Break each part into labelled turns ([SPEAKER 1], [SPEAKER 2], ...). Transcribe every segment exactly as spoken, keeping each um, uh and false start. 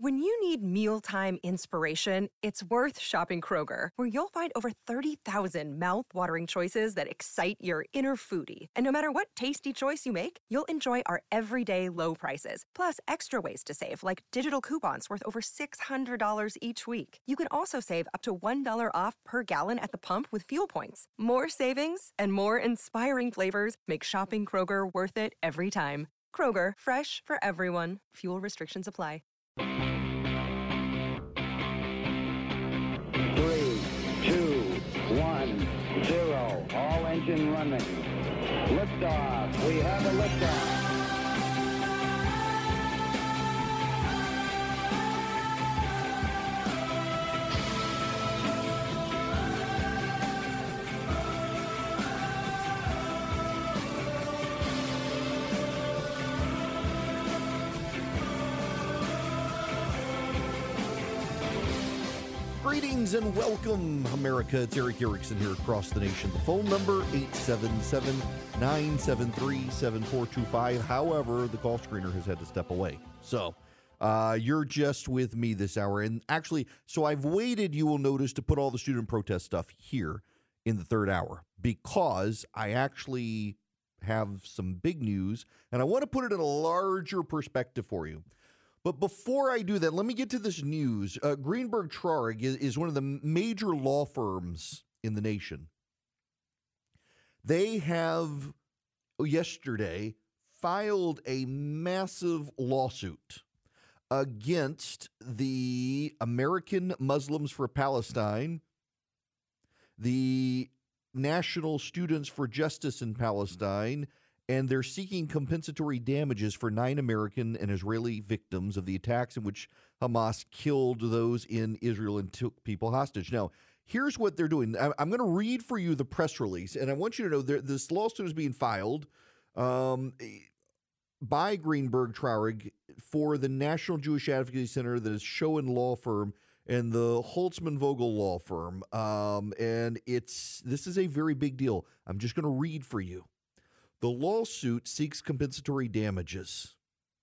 [SPEAKER 1] When you need mealtime inspiration, it's worth shopping Kroger, where you'll find over thirty thousand mouth-watering choices that excite your inner foodie. And no matter what tasty choice you make, you'll enjoy our everyday low prices, plus extra ways to save, like digital coupons worth over six hundred dollars each week. You can also save up to one dollar off per gallon at the pump with fuel points. More savings and more inspiring flavors make shopping Kroger worth it every time. Kroger, fresh for everyone. Fuel restrictions apply.
[SPEAKER 2] Three, two, one, zero. All engine running. Liftoff. We have a liftoff.
[SPEAKER 3] Greetings and welcome, America. It's Eric Erickson here across the nation. The phone number, eight seven seven, nine seven three, seven four two five. However, the call screener has had to step away. So uh, you're just with me this hour. And actually, so I've waited, you will notice, to put all the student protest stuff here in the third hour because I actually have some big news, and I want to put it in a larger perspective for you. But before I do that, let me get to this news. Uh, Greenberg Traurig is, is one of the major law firms in the nation. They have yesterday filed a massive lawsuit against the American Muslims for Palestine, the National Students for Justice in Palestine, and they're seeking compensatory damages for nine American and Israeli victims of the attacks in which Hamas killed those in Israel and took people hostage. Now, here's what they're doing. I'm going to read for you the press release, and I want you to know that this lawsuit is being filed um, by Greenberg Traurig for the National Jewish Advocacy Center, that is Schoen Law Firm, and the Holtzman Vogel Law Firm. Um, and it's this is a very big deal. I'm just going to read for you. The lawsuit seeks compensatory damages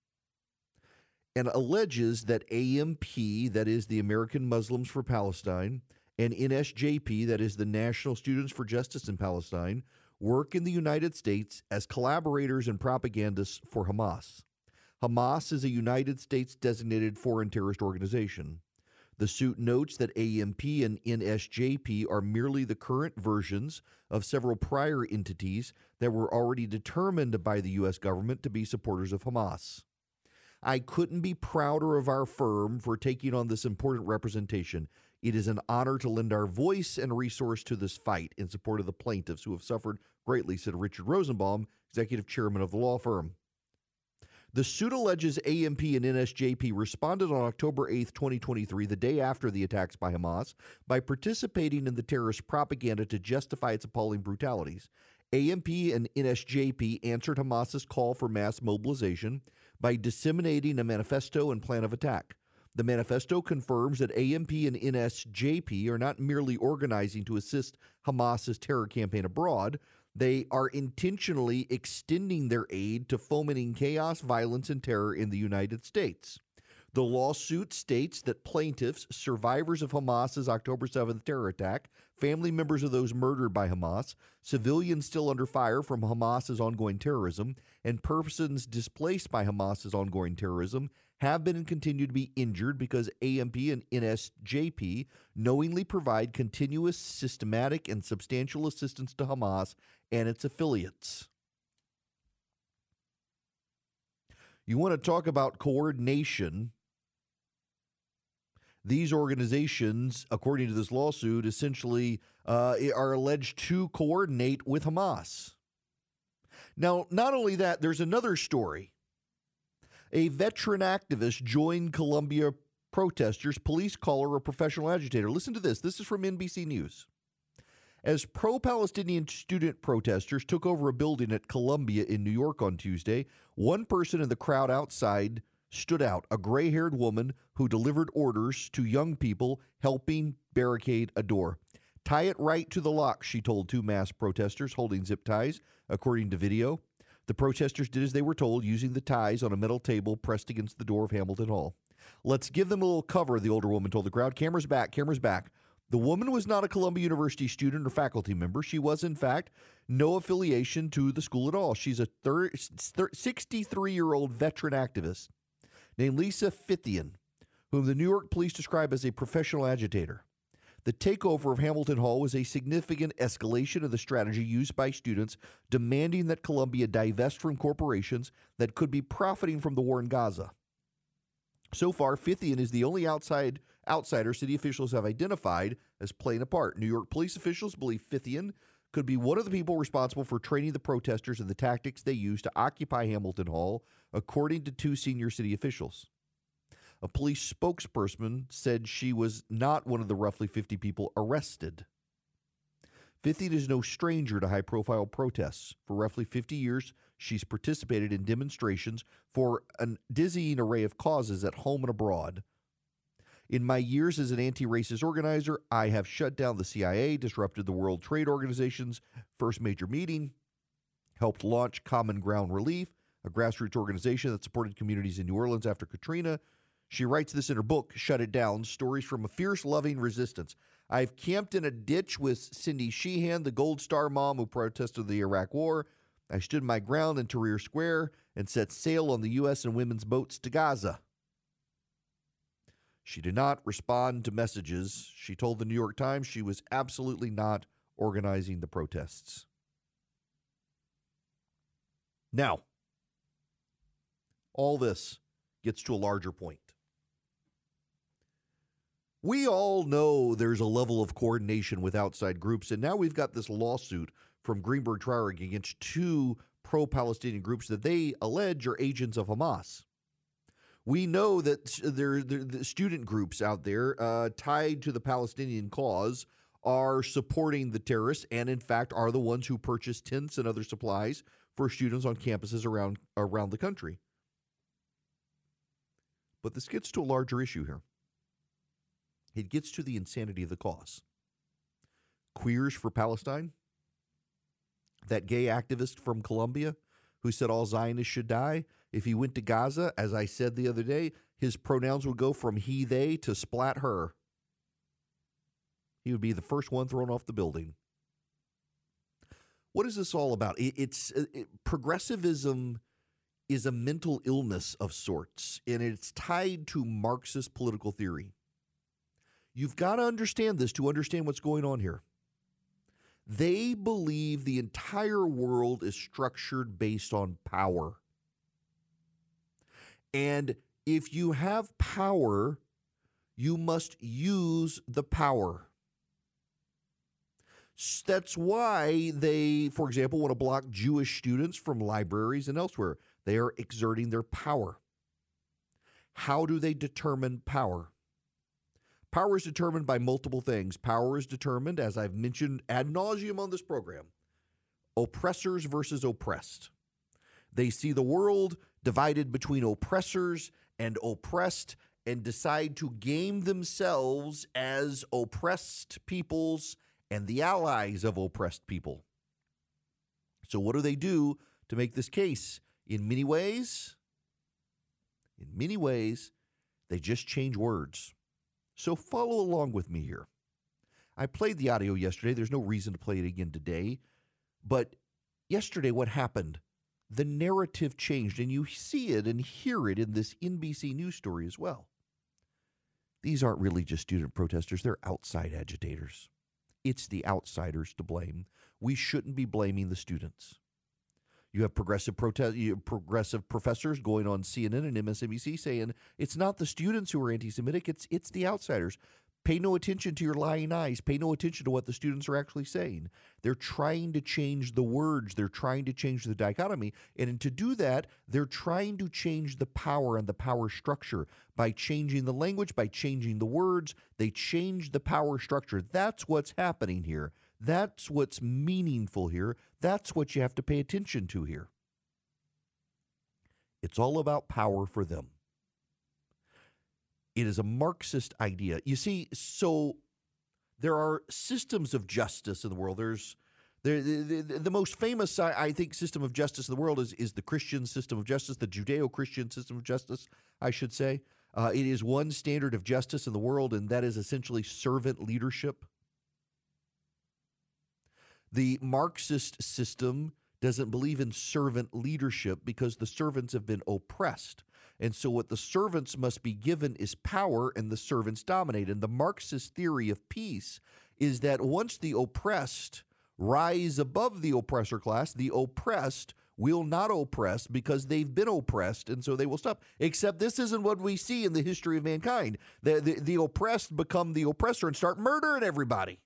[SPEAKER 3] and alleges that A M P, that is the American Muslims for Palestine, and N S J P, that is the National Students for Justice in Palestine, work in the United States as collaborators and propagandists for Hamas. Hamas is a United States designated foreign terrorist organization. The suit notes that A M P and N S J P are merely the current versions of several prior entities that were already determined by the U S government to be supporters of Hamas. I couldn't be prouder of our firm for taking on this important representation. It is an honor to lend our voice and resource to this fight in support of the plaintiffs who have suffered greatly, said Richard Rosenbaum, executive chairman of the law firm. The suit alleges A M P and N S J P responded on October eighth, twenty twenty-three, the day after the attacks by Hamas, by participating in the terrorist propaganda to justify its appalling brutalities. A M P and N S J P answered Hamas's call for mass mobilization by disseminating a manifesto and plan of attack. The manifesto confirms that A M P and N S J P are not merely organizing to assist Hamas's terror campaign abroad. They are intentionally extending their aid to fomenting chaos, violence, and terror in the United States. The lawsuit states that plaintiffs, survivors of Hamas's October seventh terror attack, family members of those murdered by Hamas, civilians still under fire from Hamas's ongoing terrorism, and persons displaced by Hamas's ongoing terrorism have been and continue to be injured because A M P and N S J P knowingly provide continuous, systematic, and substantial assistance to Hamas and its affiliates. You want to talk about coordination? These organizations, according to this lawsuit, essentially uh, are alleged to coordinate with Hamas. Now, not only that, there's another story. A veteran activist joined Columbia protesters. Police call her a professional agitator. Listen to this. This is from N B C News. As pro-Palestinian student protesters took over a building at Columbia in New York on Tuesday, one person in the crowd outside stood out, a gray-haired woman who delivered orders to young people helping barricade a door. Tie it right to the lock, she told two mass protesters holding zip ties, according to video. The protesters did as they were told, using the ties on a metal table pressed against the door of Hamilton Hall. Let's give them a little cover, the older woman told the crowd. Cameras back, cameras back. The woman was not a Columbia University student or faculty member. She was, in fact, no affiliation to the school at all. She's a sixty-three-year-old veteran activist named Lisa Fithian, whom the New York police describe as a professional agitator. The takeover of Hamilton Hall was a significant escalation of the strategy used by students demanding that Columbia divest from corporations that could be profiting from the war in Gaza. So far, Fithian is the only outside outsider city officials have identified as playing a part. New York police officials believe Fithian could be one of the people responsible for training the protesters in the tactics they used to occupy Hamilton Hall, according to two senior city officials. A police spokesperson said she was not one of the roughly fifty people arrested. Fithian is no stranger to high-profile protests. For roughly fifty years, she's participated in demonstrations for a dizzying array of causes at home and abroad. In my years as an anti-racist organizer, I have shut down the C I A, disrupted the World Trade Organization's first major meeting, helped launch Common Ground Relief, a grassroots organization that supported communities in New Orleans after Katrina. She writes this in her book, Shut It Down, Stories from a Fierce, Loving Resistance. I've camped in a ditch with Cindy Sheehan, the Gold Star mom who protested the Iraq War. I stood my ground in Tahrir Square and set sail on the U S and women's boats to Gaza. She did not respond to messages. She told the New York Times she was absolutely not organizing the protests. Now, all this gets to a larger point. We all know there's a level of coordination with outside groups, and now we've got this lawsuit from Greenberg Traurig against two pro-Palestinian groups that they allege are agents of Hamas. We know that there, there the student groups out there uh, tied to the Palestinian cause are supporting the terrorists and, in fact, are the ones who purchase tents and other supplies for students on campuses around around the country. But this gets to a larger issue here. It gets to the insanity of the cause. Queers for Palestine, that gay activist from Colombia who said all Zionists should die, if he went to Gaza, as I said the other day, his pronouns would go from he, they to splat her. He would be the first one thrown off the building. What is this all about? It, it's it, progressivism is a mental illness of sorts, and it's tied to Marxist political theory. You've got to understand this to understand what's going on here. They believe the entire world is structured based on power. And if you have power, you must use the power. That's why they, for example, want to block Jewish students from libraries and elsewhere. They are exerting their power. How do they determine power? Power is determined by multiple things. Power is determined, as I've mentioned ad nauseum on this program, oppressors versus oppressed. They see the world divided between oppressors and oppressed and decide to game themselves as oppressed peoples and the allies of oppressed people. So what do they do to make this case? In many ways, in many ways, they just change words. So follow along with me here. I played the audio yesterday. There's no reason to play it again today. But yesterday, what happened? The narrative changed, and you see it and hear it in this N B C News story as well. These aren't really just student protesters. They're outside agitators. It's the outsiders to blame. We shouldn't be blaming the students. You have progressive protest, you have progressive professors going on C N N and M S N B C saying it's not the students who are anti-Semitic, it's it's the outsiders. Pay no attention to your lying eyes. Pay no attention to what the students are actually saying. They're trying to change the words. They're trying to change the dichotomy. And to do that, they're trying to change the power and the power structure by changing the language, by changing the words. They change the power structure. That's what's happening here. That's what's meaningful here. That's what you have to pay attention to here. It's all about power for them. It is a Marxist idea. You see, so there are systems of justice in the world. There's there, the, the, the most famous, I, I think, system of justice in the world is, is the Christian system of justice, the Judeo-Christian system of justice, I should say. Uh, it is one standard of justice in the world, and that is essentially servant leadership. The Marxist system doesn't believe in servant leadership because the servants have been oppressed. And so what the servants must be given is power, and the servants dominate. And the Marxist theory of peace is that once the oppressed rise above the oppressor class, the oppressed will not oppress because they've been oppressed, and so they will stop. Except this isn't what we see in the history of mankind. The, the, the oppressed become the oppressor and start murdering everybody.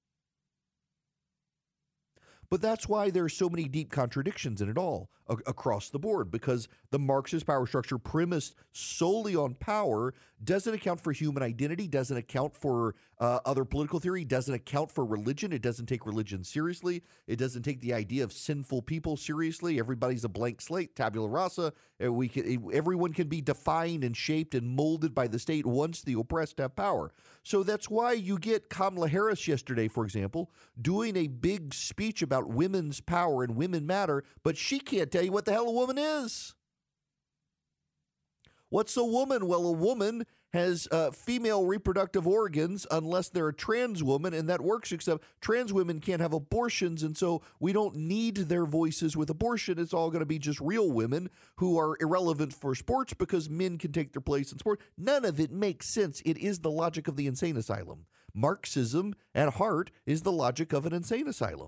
[SPEAKER 3] But that's why there's so many deep contradictions in it all a- across the board, because the Marxist power structure premised solely on power doesn't account for human identity, doesn't account for uh, other political theory, doesn't account for religion. It doesn't take religion seriously. It doesn't take the idea of sinful people seriously. Everybody's a blank slate, tabula rasa. We can, everyone can be defined and shaped and molded by the state once the oppressed have power. So that's why you get Kamala Harris yesterday, for example, doing a big speech about women's power and women matter, but she can't tell you what the hell a woman is. What's a woman? Well, a woman has uh, female reproductive organs unless they're a trans woman, and that works, except trans women can't have abortions, and so we don't need their voices with abortion. It's all going to be just real women who are irrelevant for sports because men can take their place in sport. None of it makes sense. It is the logic of the insane asylum. Marxism, at heart, is the logic of an insane asylum.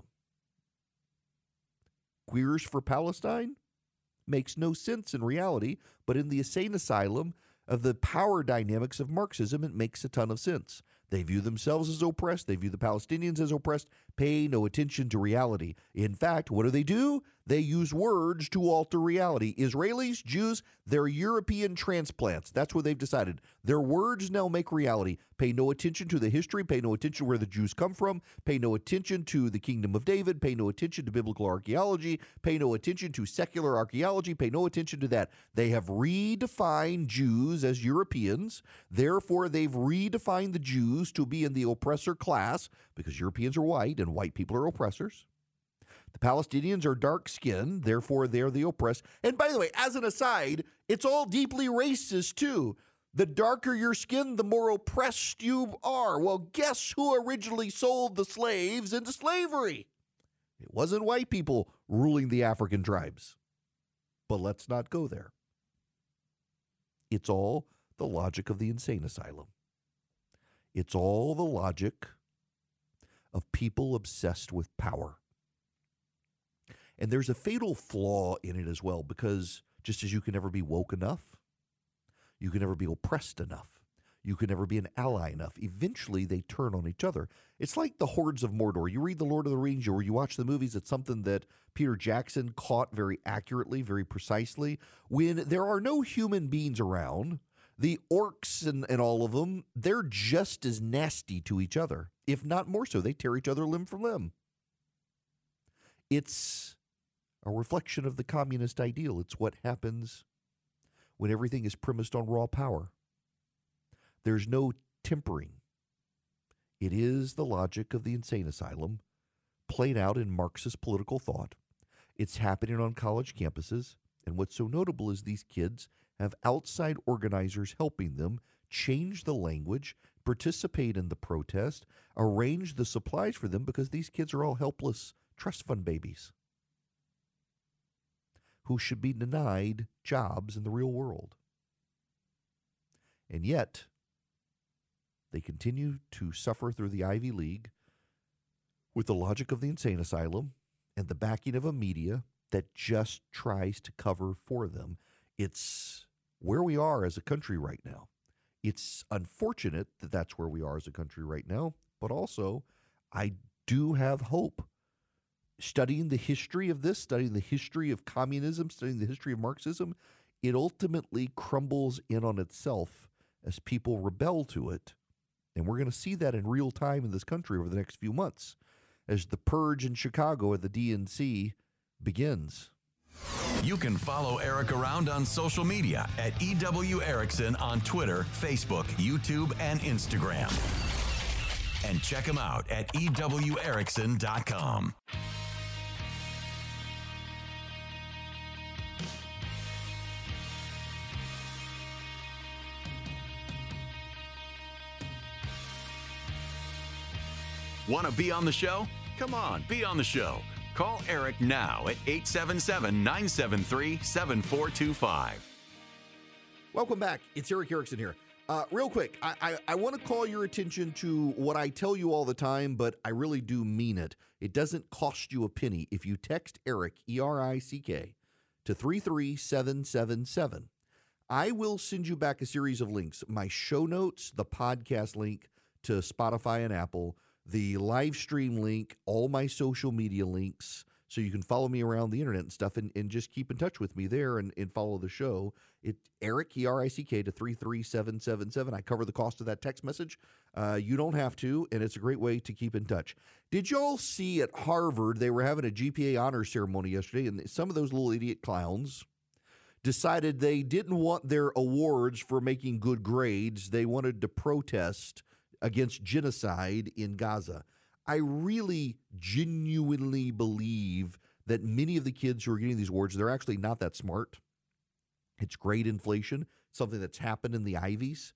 [SPEAKER 3] Queers for Palestine makes no sense in reality, but in the insane asylum of the power dynamics of Marxism, it makes a ton of sense. They view themselves as oppressed. They view the Palestinians as oppressed. Pay no attention to reality. In fact, what do they do? They use words to alter reality. Israelis, Jews, they're European transplants. That's what they've decided. Their words now make reality. Pay no attention to the history. Pay no attention to where the Jews come from. Pay no attention to the kingdom of David. Pay no attention to biblical archaeology. Pay no attention to secular archaeology. Pay no attention to that. They have redefined Jews as Europeans. Therefore, they've redefined the Jews to be in the oppressor class because Europeans are white and white people are oppressors. The Palestinians are dark-skinned, therefore they're the oppressed. And by the way, as an aside, it's all deeply racist too. The darker your skin, the more oppressed you are. Well, guess who originally sold the slaves into slavery? It wasn't white people ruling the African tribes. But let's not go there. It's all the logic of the insane asylum. It's all the logic of people obsessed with power. And there's a fatal flaw in it as well, because just as you can never be woke enough, you can never be oppressed enough, you can never be an ally enough. Eventually, they turn on each other. It's like the hordes of Mordor. You read The Lord of the Rings, or you watch the movies, it's something that Peter Jackson caught very accurately, very precisely. When there are no human beings around, the orcs and, and all of them, they're just as nasty to each other, if not more so. They tear each other limb from limb. It's a reflection of the communist ideal. It's what happens when everything is premised on raw power. There's no tempering. It is the logic of the insane asylum played out in Marxist political thought. It's happening on college campuses. And what's so notable is these kids have outside organizers helping them change the language, participate in the protest, arrange the supplies for them, because these kids are all helpless trust fund babies who should be denied jobs in the real world. And yet, they continue to suffer through the Ivy League with the logic of the insane asylum and the backing of a media that just tries to cover for them. It's where we are as a country right now. It's unfortunate that that's where we are as a country right now, but also I do have hope. Studying the history of this, studying the history of communism, studying the history of Marxism, it ultimately crumbles in on itself as people rebel to it. And we're going to see that in real time in this country over the next few months as the purge in Chicago at the D N C begins.
[SPEAKER 4] You can follow Eric around on social media at E W Erickson on Twitter, Facebook, YouTube, and Instagram. And check him out at E W Erickson dot com. Want to be on the show? Come on, be on the show. Call Eric now at eight seven seven, nine seven three, seven four two five.
[SPEAKER 3] Welcome back. It's Eric Erickson here. Uh, real quick, I, I, I want to call your attention to what I tell you all the time, but I really do mean it. It doesn't cost you a penny if you text Eric, E R I C K, to three three seven seven seven. I will send you back a series of links. My show notes, the podcast link to Spotify and Apple, the live stream link, all my social media links, so you can follow me around the internet and stuff and, and just keep in touch with me there and, and follow the show. It Eric, E R I C K, to three three seven seven seven. I cover the cost of that text message. Uh, you don't have to, and it's a great way to keep in touch. Did y'all see at Harvard, they were having a G P A honor ceremony yesterday, and some of those little idiot clowns decided they didn't want their awards for making good grades. They wanted to protest against genocide in Gaza. I really genuinely believe that many of the kids who are getting these awards, they're actually not that smart. It's grade inflation, something that's happened in the Ivies.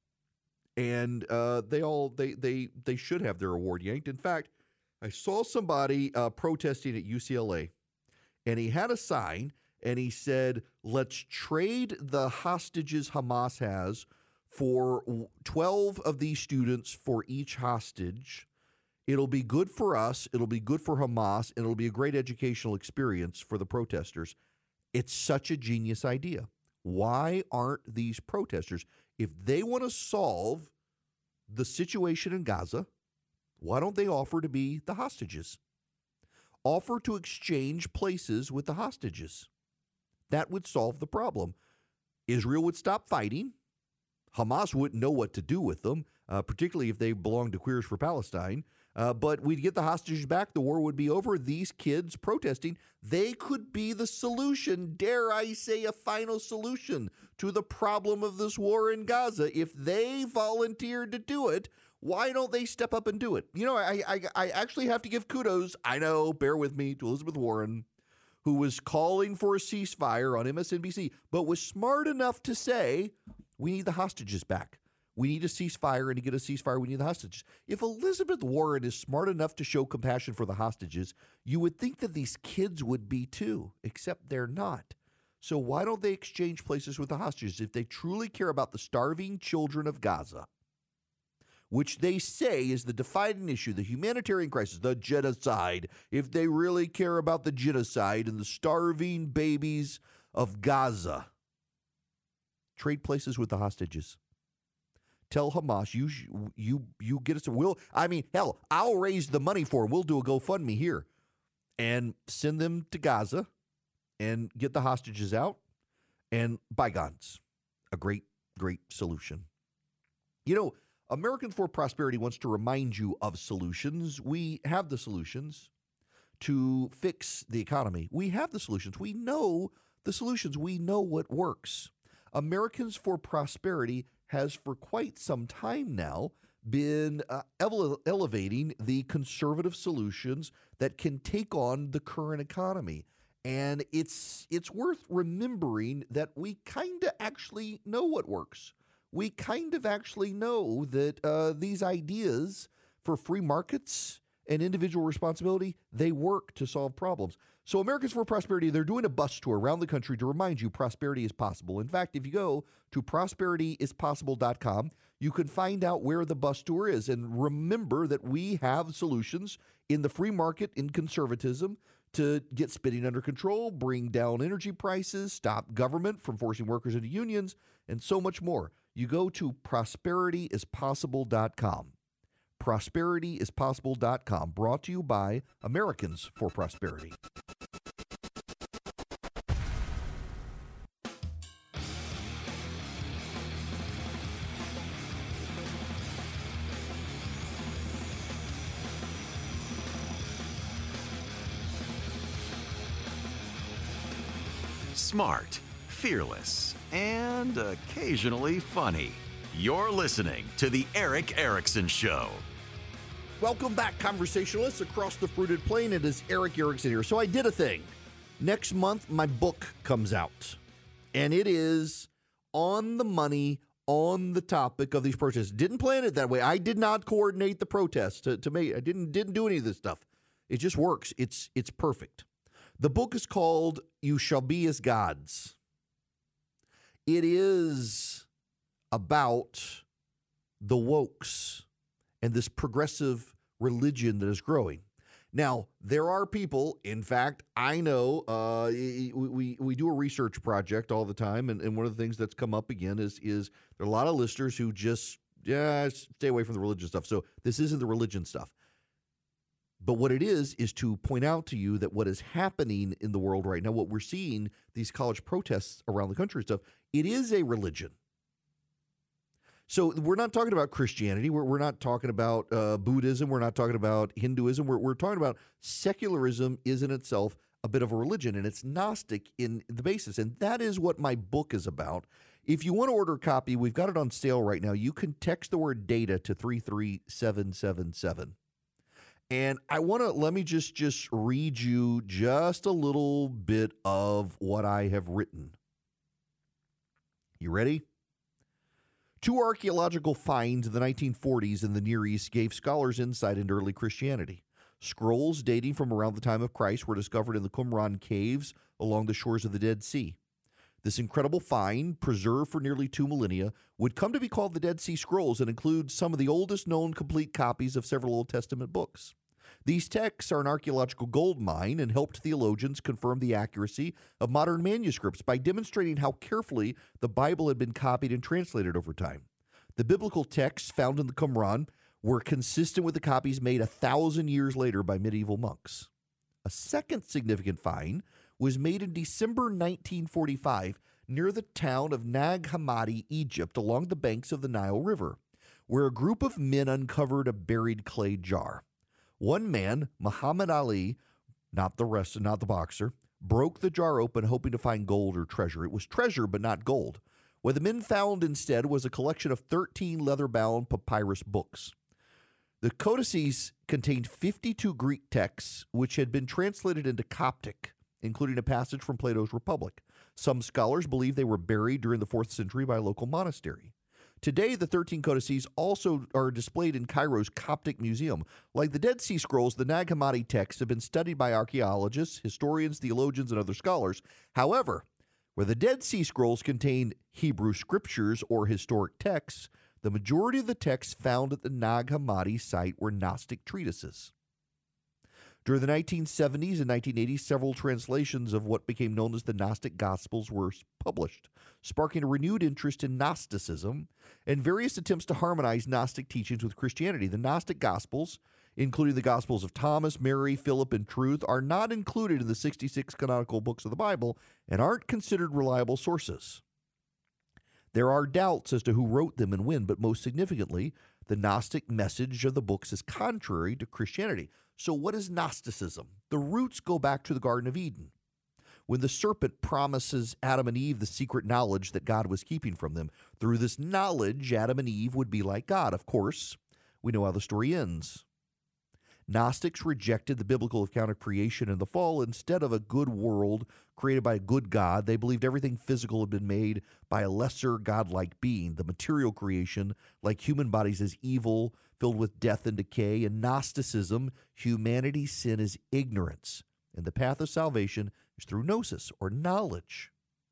[SPEAKER 3] And uh, they all they they they should have their award yanked. In fact, I saw somebody uh, protesting at U C L A, and he had a sign, and he said, "Let's trade the hostages Hamas has for twelve of these students for each hostage. It'll be good for us, it'll be good for Hamas, and it'll be a great educational experience for the protesters." It's such a genius idea. Why aren't these protesters, if they want to solve the situation in Gaza, why don't they offer to be the hostages? Offer to exchange places with the hostages. That would solve the problem. Israel would stop fighting. Hamas wouldn't know what to do with them, uh, particularly if they belong to Queers for Palestine. Uh, but we'd get the hostages back. The war would be over. These kids protesting, they could be the solution, dare I say a final solution to the problem of this war in Gaza. If they volunteered to do it, why don't they step up and do it? You know, I, I, I actually have to give kudos, I know, bear with me, to Elizabeth Warren, who was calling for a ceasefire on M S N B C, but was smart enough to say, we need the hostages back. We need a ceasefire, and to get a ceasefire, we need the hostages. If Elizabeth Warren is smart enough to show compassion for the hostages, you would think that these kids would be too, except they're not. So why don't they exchange places with the hostages? If they truly care about the starving children of Gaza, which they say is the defining issue, the humanitarian crisis, the genocide, if they really care about the genocide and the starving babies of Gaza, trade places with the hostages. Tell Hamas, you you you get us a will. I mean, hell, I'll raise the money for them. We'll do a GoFundMe here and send them to Gaza and get the hostages out and bygones. A great, great solution. You know, Americans for Prosperity wants to remind you of solutions. We have the solutions to fix the economy. We have the solutions. We know the solutions. We know what works. Americans for Prosperity has for quite some time now been uh, ele- elevating the conservative solutions that can take on the current economy. And it's it's worth remembering that we kind of actually know what works. We kind of actually know that uh, these ideas for free markets and individual responsibility, they work to solve problems. So Americans for Prosperity, they're doing a bus tour around the country to remind you prosperity is possible. In fact, if you go to prosperity is possible dot com, you can find out where the bus tour is. And remember that we have solutions in the free market, in conservatism, to get spending under control, bring down energy prices, stop government from forcing workers into unions, and so much more. You go to prosperity is possible dot com. prosperity is possible dot com, brought to you by Americans for Prosperity.
[SPEAKER 4] Smart, fearless, and occasionally funny. You're listening to The Eric Erickson Show.
[SPEAKER 3] Welcome back, conversationalists across the fruited plain. It is Eric Erickson here. So I did a thing. Next month, my book comes out, and it is on the money on the topic of these protests. Didn't plan it that way. I did not coordinate the protests to, to make. I didn't didn't do any of this stuff. It just works. It's it's perfect. The book is called You Shall Be as Gods. It is about the wokes and this progressive religion that is growing. Now, there are people, in fact, I know, uh, we, we we do a research project all the time, and, and one of the things that's come up again is, is there are a lot of listeners who just, yeah, stay away from the religion stuff. So this isn't the religion stuff. But what it is, is to point out to you that what is happening in the world right now, what we're seeing, these college protests around the country and stuff, it is a religion. So we're not talking about Christianity. We're, we're not talking about uh, Buddhism. We're not talking about Hinduism. We're, we're talking about secularism is in itself a bit of a religion, and it's Gnostic in the basis. And that is what my book is about. If you want to order a copy, we've got it on sale right now. You can text the word data to three three seven seven seven. And I want to, let me just, just read you just a little bit of what I have written. You ready? Two archaeological finds in the nineteen forties in the Near East gave scholars insight into early Christianity. Scrolls dating from around the time of Christ were discovered in the Qumran caves along the shores of the Dead Sea. This incredible find, preserved for nearly two millennia, would come to be called the Dead Sea Scrolls and include some of the oldest known complete copies of several Old Testament books. These texts are an archaeological gold mine and helped theologians confirm the accuracy of modern manuscripts by demonstrating how carefully the Bible had been copied and translated over time. The biblical texts found in the Qumran were consistent with the copies made a thousand years later by medieval monks. A second significant find was made in December nineteen forty-five near the town of Nag Hammadi, Egypt, along the banks of the Nile River, where a group of men uncovered a buried clay jar. One man, Muhammad Ali, not the rest, not the boxer, broke the jar open hoping to find gold or treasure. It was treasure, but not gold. What the men found instead was a collection of thirteen leather-bound papyrus books. The codices contained fifty-two Greek texts, which had been translated into Coptic, including a passage from Plato's Republic. Some scholars believe they were buried during the fourth century by a local monastery. Today, the thirteen codices also are displayed in Cairo's Coptic Museum. Like the Dead Sea Scrolls, the Nag Hammadi texts have been studied by archaeologists, historians, theologians, and other scholars. However, where the Dead Sea Scrolls contain Hebrew scriptures or historic texts, the majority of the texts found at the Nag Hammadi site were Gnostic treatises. During the nineteen seventies and nineteen eighties, several translations of what became known as the Gnostic Gospels were published, sparking a renewed interest in Gnosticism and various attempts to harmonize Gnostic teachings with Christianity. The Gnostic Gospels, including the Gospels of Thomas, Mary, Philip, and Truth, are not included in the sixty-six canonical books of the Bible and aren't considered reliable sources. There are doubts as to who wrote them and when, but most significantly, the Gnostic message of the books is contrary to Christianity. So what is Gnosticism? The roots go back to the Garden of Eden, when the serpent promises Adam and Eve the secret knowledge that God was keeping from them. Through this knowledge, Adam and Eve would be like God. Of course, we know how the story ends. Gnostics rejected the biblical account of creation and the fall. Instead of a good world created by a good God, they believed everything physical had been made by a lesser godlike being. The material creation, like human bodies, is evil, filled with death and decay. In Gnosticism, humanity's sin is ignorance, and the path of salvation is through gnosis, or knowledge.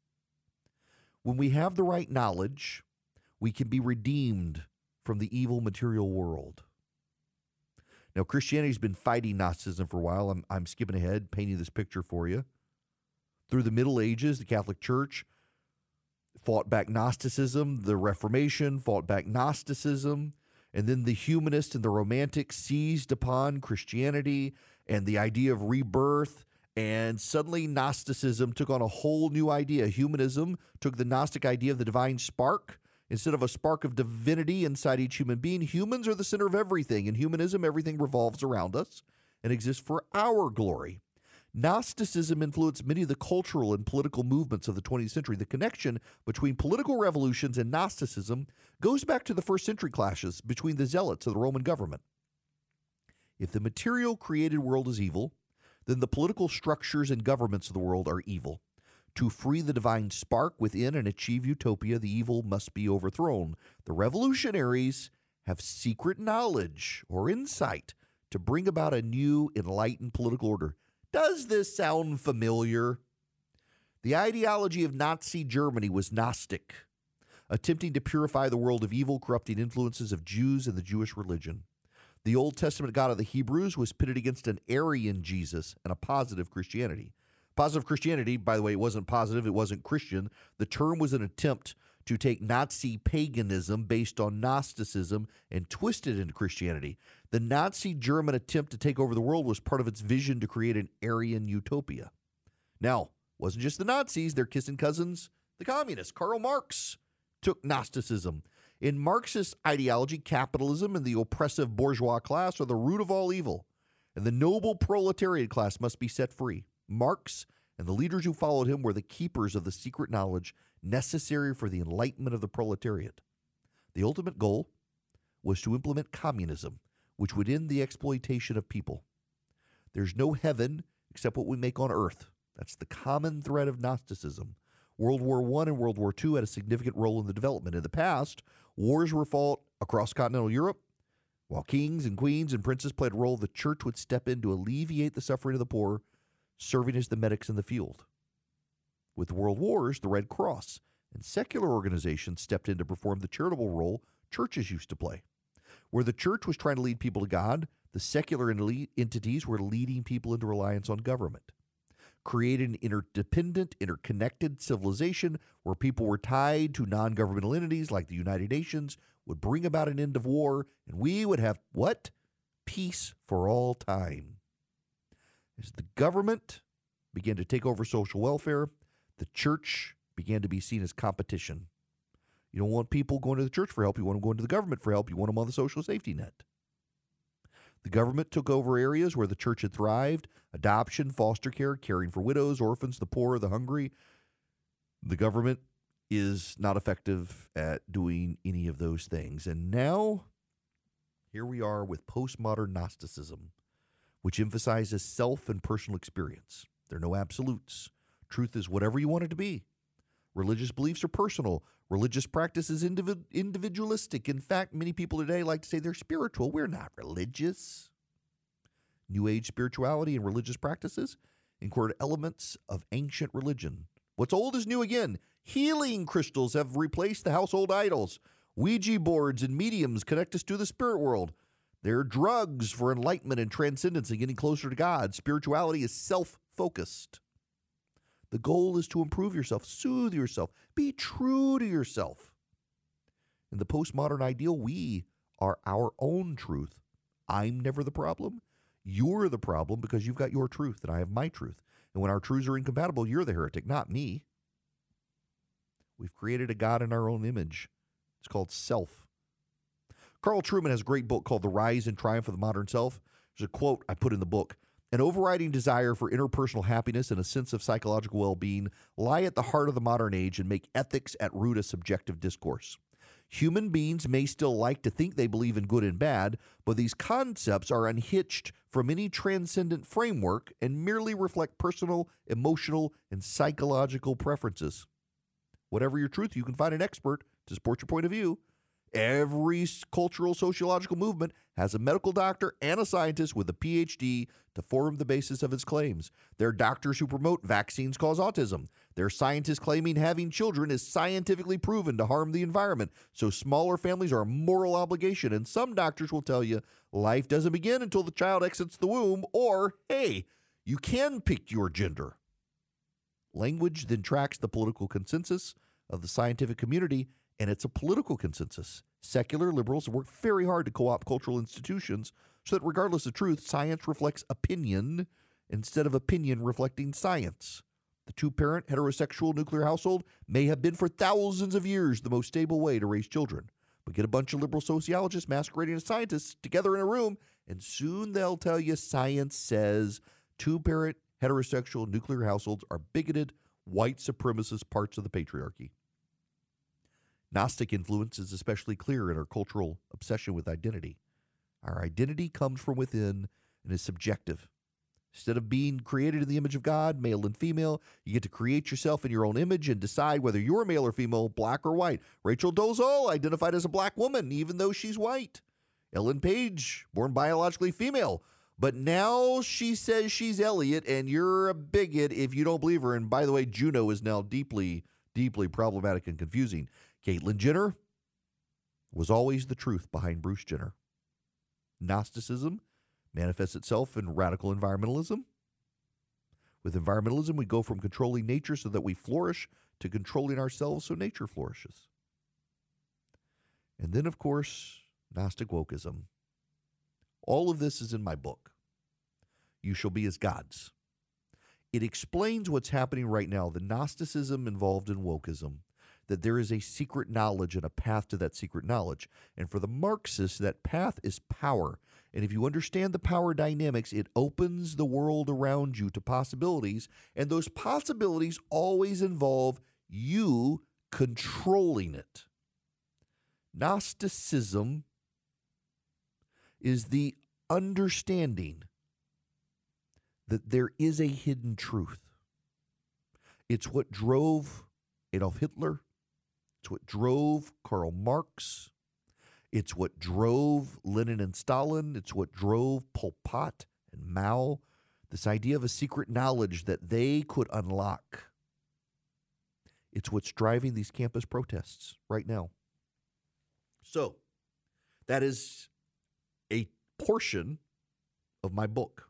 [SPEAKER 3] When we have the right knowledge, we can be redeemed from the evil material world. Now, Christianity's been fighting Gnosticism for a while. I'm, I'm skipping ahead, painting this picture for you. Through the Middle Ages, the Catholic Church fought back Gnosticism. The Reformation fought back Gnosticism. And then the humanists and the romantics seized upon Christianity and the idea of rebirth. And suddenly Gnosticism took on a whole new idea. Humanism took the Gnostic idea of the divine spark. Instead of a spark of divinity inside each human being, humans are the center of everything. In humanism, everything revolves around us and exists for our glory. Gnosticism influenced many of the cultural and political movements of the twentieth century. The connection between political revolutions and Gnosticism goes back to the first century clashes between the zealots of the Roman government. If the material created world is evil, then the political structures and governments of the world are evil. To free the divine spark within and achieve utopia, the evil must be overthrown. The revolutionaries have secret knowledge or insight to bring about a new enlightened political order. Does this sound familiar? The ideology of Nazi Germany was Gnostic, attempting to purify the world of evil, corrupting influences of Jews and the Jewish religion. The Old Testament God of the Hebrews was pitted against an Aryan Jesus and a positive Christianity. Positive Christianity, by the way, it wasn't positive, it wasn't Christian. The term was an attempt to take Nazi paganism based on Gnosticism and twist it into Christianity. The Nazi German attempt to take over the world was part of its vision to create an Aryan utopia. Now, it wasn't just the Nazis, their kissing cousins, the communists. Karl Marx took Gnosticism. In Marxist ideology, capitalism and the oppressive bourgeois class are the root of all evil, and the noble proletariat class must be set free. Marx and the leaders who followed him were the keepers of the secret knowledge necessary for the enlightenment of the proletariat. The ultimate goal was to implement communism, which would end the exploitation of people. There's no heaven except what we make on earth. That's the common thread of Gnosticism. World War One and World War Two had a significant role in the development. In the past, wars were fought across continental Europe. While kings and queens and princes played a role, the church would step in to alleviate the suffering of the poor, serving as the medics in the field. With the World Wars, the Red Cross and secular organizations stepped in to perform the charitable role churches used to play. Where the church was trying to lead people to God, the secular entities were leading people into reliance on government. Create an interdependent, interconnected civilization where people were tied to non-governmental entities like the United Nations would bring about an end of war, and we would have what? Peace for all time. As the government began to take over social welfare, the church began to be seen as competition. You don't want people going to the church for help. You want them going to the government for help. You want them on the social safety net. The government took over areas where the church had thrived: adoption, foster care, caring for widows, orphans, the poor, the hungry. The government is not effective at doing any of those things. And now, here we are with postmodern Gnosticism, which emphasizes self and personal experience. There are no absolutes. Truth is whatever you want it to be. Religious beliefs are personal. Religious practice is individ- individualistic. In fact, many people today like to say they're spiritual. We're not religious. New Age spirituality and religious practices incorporate elements of ancient religion. What's old is new again. Healing crystals have replaced the household idols. Ouija boards and mediums connect us to the spirit world. They're drugs for enlightenment and transcendence and getting closer to God. Spirituality is self-focused. The goal is to improve yourself, soothe yourself, be true to yourself. In the postmodern ideal, we are our own truth. I'm never the problem. You're the problem because you've got your truth and I have my truth. And when our truths are incompatible, you're the heretic, not me. We've created a God in our own image. It's called self. Carl Trueman has a great book called The Rise and Triumph of the Modern Self. There's a quote I put in the book. An overriding desire for interpersonal happiness and a sense of psychological well-being lie at the heart of the modern age and make ethics at root a subjective discourse. Human beings may still like to think they believe in good and bad, but these concepts are unhitched from any transcendent framework and merely reflect personal, emotional, and psychological preferences. Whatever your truth, you can find an expert to support your point of view. Every cultural sociological movement has a medical doctor and a scientist with a P H D to form the basis of its claims. There are doctors who promote vaccines cause autism. There are scientists claiming having children is scientifically proven to harm the environment, so smaller families are a moral obligation. And some doctors will tell you life doesn't begin until the child exits the womb, or, hey, you can pick your gender. Language then tracks the political consensus of the scientific community, and it's a political consensus. Secular liberals work very hard to co-opt cultural institutions so that regardless of truth, science reflects opinion instead of opinion reflecting science. The two-parent heterosexual nuclear household may have been for thousands of years the most stable way to raise children. But get a bunch of liberal sociologists masquerading as scientists together in a room, and soon they'll tell you science says two-parent heterosexual nuclear households are bigoted, white supremacist parts of the patriarchy. Gnostic influence is especially clear in our cultural obsession with identity. Our identity comes from within and is subjective. Instead of being created in the image of God, male and female, you get to create yourself in your own image and decide whether you're male or female, black or white. Rachel Dolezal identified as a black woman, even though she's white. Ellen Page, born biologically female. But now she says she's Elliot, and you're a bigot if you don't believe her. And by the way, Juno is now deeply, deeply problematic and confusing. Caitlyn Jenner was always the truth behind Bruce Jenner. Gnosticism manifests itself in radical environmentalism. With environmentalism, we go from controlling nature so that we flourish to controlling ourselves so nature flourishes. And then, of course, Gnostic wokeism. All of this is in my book, You Shall Be as Gods. It explains what's happening right now, the Gnosticism involved in wokeism, that there is a secret knowledge and a path to that secret knowledge. And for the Marxists, that path is power. And if you understand the power dynamics, it opens the world around you to possibilities. And those possibilities always involve you controlling it. Gnosticism is the understanding that there is a hidden truth. It's what drove Adolf Hitler. It's what drove Karl Marx. It's what drove Lenin and Stalin. It's what drove Pol Pot and Mao. This idea of a secret knowledge that they could unlock. It's what's driving these campus protests right now. So, that is a portion of my book.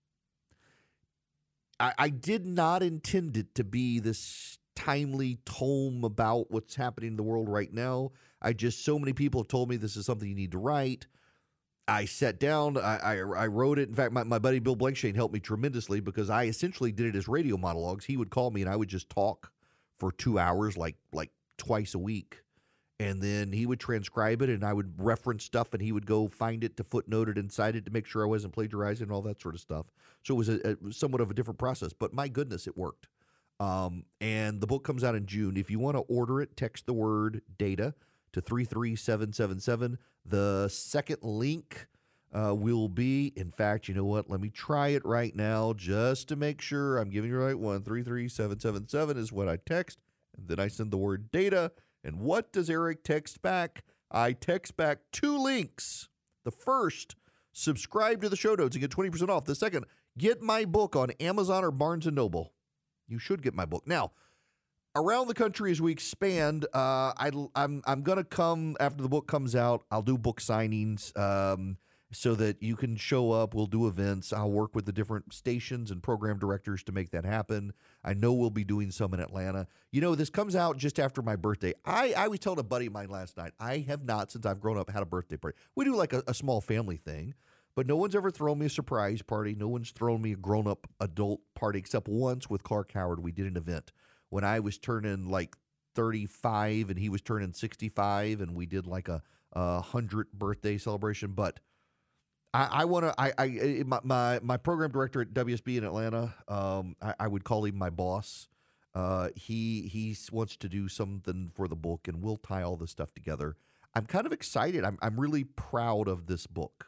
[SPEAKER 3] I, I did not intend it to be this timely tome about what's happening in the world right now. I just, so many people have told me this is something you need to write. I sat down, I, I, I wrote it. In fact, my, my buddy Bill Blankshain helped me tremendously because I essentially did it as radio monologues. He would call me and I would just talk for two hours, like like twice a week. And then he would transcribe it and I would reference stuff and he would go find it to footnote it and cite it to make sure I wasn't plagiarizing and all that sort of stuff. So it was a, a somewhat of a different process, but my goodness, it worked. Um, and the book comes out in June. If you want to order it, text the word data to three three seven seven seven. The second link uh, will be, in fact, you know what? Let me try it right now just to make sure I'm giving you the right one. three three seven seven seven is what I text. And then I send the word data. And what does Eric text back? I text back two links. The first, subscribe to the show notes and get twenty percent off. The second, get my book on Amazon or Barnes and Noble. You should get my book. Now, around the country as we expand, uh, I, I'm, I'm going to come after the book comes out. I'll do book signings um, so that you can show up. We'll do events. I'll work with the different stations and program directors to make that happen. I know we'll be doing some in Atlanta. You know, this comes out just after my birthday. I, I was telling a buddy of mine last night, I have not, since I've grown up, had a birthday party. We do like a, a small family thing. But no one's ever thrown me a surprise party. No one's thrown me a grown-up adult party except once with Clark Howard. We did an event when I was turning like thirty-five and he was turning sixty-five, and we did like a, a hundredth birthday celebration. But I, I want to. I, I my, my my program director at W S B in Atlanta. Um, I, I would call him my boss. Uh, he he wants to do something for the book, and we'll tie all this stuff together. I'm kind of excited. I'm I'm really proud of this book.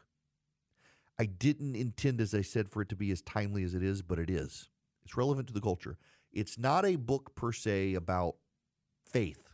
[SPEAKER 3] I didn't intend, as I said, for it to be as timely as it is, but it is. It's relevant to the culture. It's not a book per se about faith.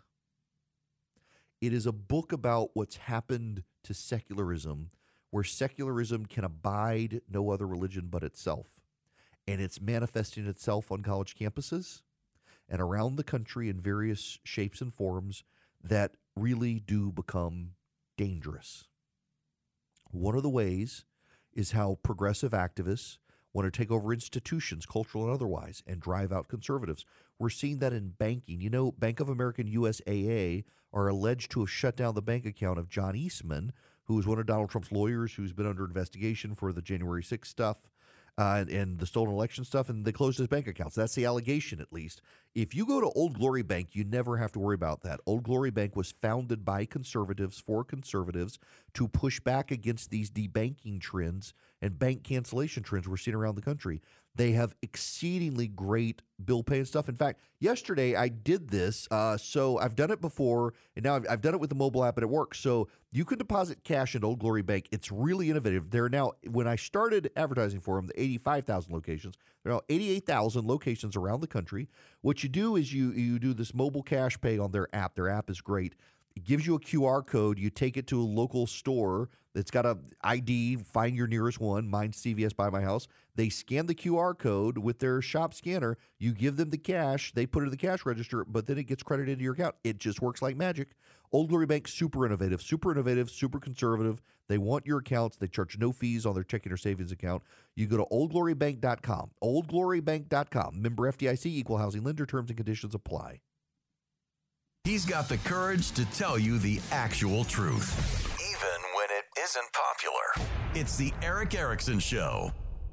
[SPEAKER 3] It is a book about what's happened to secularism, where secularism can abide no other religion but itself. And it's manifesting itself on college campuses and around the country in various shapes and forms that really do become dangerous. One of the ways is how progressive activists want to take over institutions, cultural and otherwise, and drive out conservatives. We're seeing that in banking. You know, Bank of America and U S A A are alleged to have shut down the bank account of John Eastman, who is one of Donald Trump's lawyers, who's been under investigation for the January sixth stuff uh, and, and the stolen election stuff, and they closed his bank accounts. That's the allegation, at least. If you go to Old Glory Bank, you never have to worry about that. Old Glory Bank was founded by conservatives for conservatives to push back against these debanking trends and bank cancellation trends we're seeing around the country. They have exceedingly great bill pay and stuff. In fact, yesterday I did this. Uh, so I've done it before, and now I've, I've done it with the mobile app, and it works. So you can deposit cash into Old Glory Bank. It's really innovative. They're now, when I started advertising for them, the eighty-five thousand locations, there are now eighty-eight thousand locations around the country. What you do is you you do this mobile cash pay on their app. Their app is great. It gives you a Q R code. You take it to a local store that's got a I D. Find your nearest one. Mine's C V S by my house. They scan the Q R code with their shop scanner. You give them the cash. They put it in the cash register, but then it gets credited into your account. It just works like magic. Old Glory Bank, super innovative, super innovative, super conservative. They want your accounts. They charge no fees on their checking or savings account. You go to old glory bank dot com. old glory bank dot com. Member F D I C, equal housing lender. Terms and conditions apply.
[SPEAKER 4] He's got the courage to tell you the actual truth, even when it isn't popular. It's the Erick Erickson Show.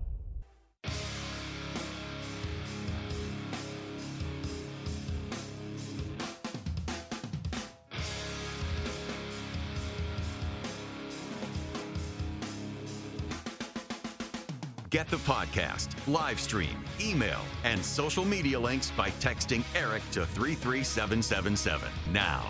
[SPEAKER 4] Get the podcast, live stream, email, and social media links by texting Eric to three three seven seven seven now.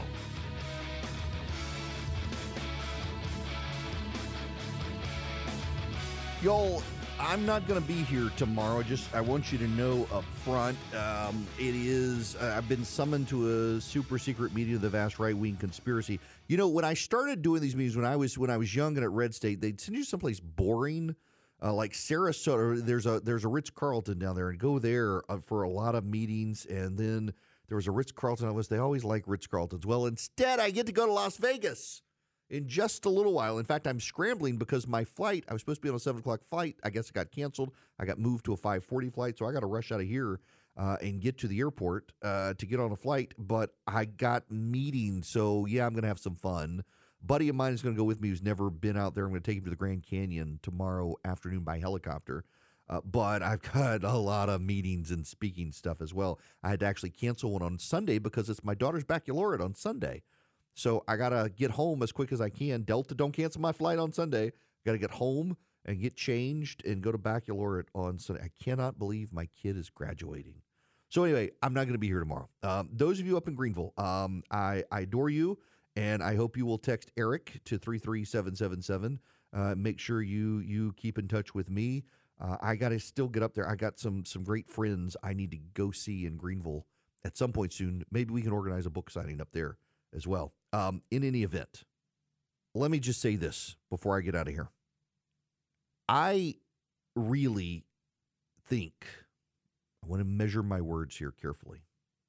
[SPEAKER 3] Y'all, I'm not going to be here tomorrow. Just I want you to know up front, um, it is, uh, I've been summoned to a super secret meeting of the vast right-wing conspiracy. You know, when I started doing these meetings, when I was when I was young and at Red State, they'd send you someplace boring. Uh, like Sarasota, there's a there's a Ritz-Carlton down there, and go there uh, for a lot of meetings. And then there was a Ritz-Carlton on the list. They always like Ritz-Carltons. Well, instead, I get to go to Las Vegas in just a little while. In fact, I'm scrambling because my flight, I was supposed to be on a seven o'clock flight. I guess it got canceled. I got moved to a five forty flight, so I got to rush out of here uh, and get to the airport uh, to get on a flight. But I got meetings, so yeah, I'm going to have some fun. Buddy of mine is going to go with me who's never been out there. I'm going to take him to the Grand Canyon tomorrow afternoon by helicopter. Uh, but I've got a lot of meetings and speaking stuff as well. I had to actually cancel one on Sunday because it's my daughter's baccalaureate on Sunday. So I got to get home as quick as I can. Delta, don't cancel my flight on Sunday. Got to get home and get changed and go to baccalaureate on Sunday. I cannot believe my kid is graduating. So anyway, I'm not going to be here tomorrow. Um, those of you up in Greenville, um, I, I adore you. And I hope you will text Eric to three three seven seven seven. Uh, make sure you you keep in touch with me. Uh, I got to still get up there. I got some some great friends I need to go see in Greenville at some point soon. Maybe we can organize a book signing up there as well. Um, in any event, let me just say this before I get out of here. I really think, I want to measure my words here carefully.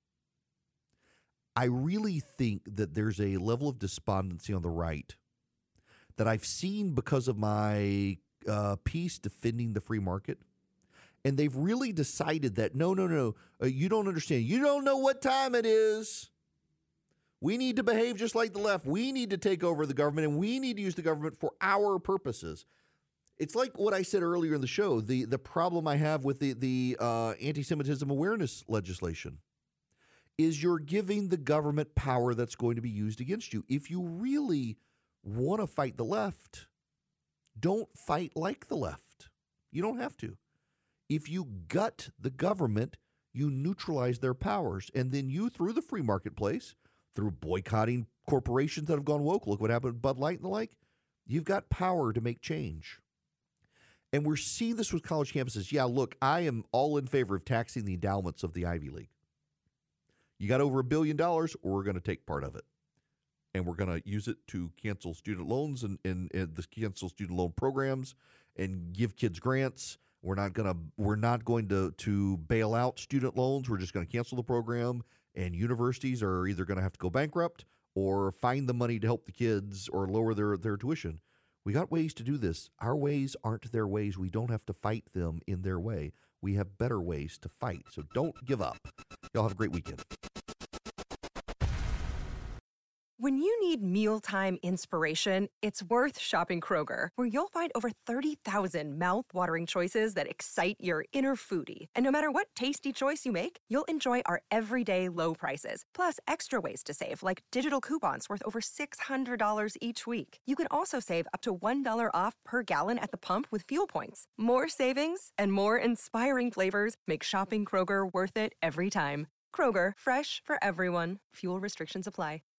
[SPEAKER 3] I really think that there's a level of despondency on the right that I've seen because of my uh, piece defending the free market. And they've really decided that, no, no, no, uh, you don't understand. You don't know what time it is. We need to behave just like the left. We need to take over the government, and we need to use the government for our purposes. It's like what I said earlier in the show, the, the problem I have with the, the uh, anti-Semitism awareness legislation. Is you're giving the government power that's going to be used against you. If you really want to fight the left, don't fight like the left. You don't have to. If you gut the government, you neutralize their powers. And then you, through the free marketplace, through boycotting corporations that have gone woke, look what happened with Bud Light and the like, you've got power to make change. And we're seeing this with college campuses. Yeah, look, I am all in favor of taxing the endowments of the Ivy League. You got over a billion dollars, or we're going to take part of it. And we're going to use it to cancel student loans and, and, and the cancel student loan programs and give kids grants. We're not going to we're not going to, to bail out student loans. We're just going to cancel the program. And universities are either going to have to go bankrupt or find the money to help the kids or lower their, their tuition. We got ways to do this. Our ways aren't their ways. We don't have to fight them in their way. We have better ways to fight. So don't give up. Y'all have a great weekend.
[SPEAKER 1] When you need mealtime inspiration, it's worth shopping Kroger, where you'll find over thirty thousand mouth-watering choices that excite your inner foodie. And no matter what tasty choice you make, you'll enjoy our everyday low prices, plus extra ways to save, like digital coupons worth over six hundred dollars each week. You can also save up to one dollar off per gallon at the pump with fuel points. More savings and more inspiring flavors make shopping Kroger worth it every time. Kroger, fresh for everyone. Fuel restrictions apply.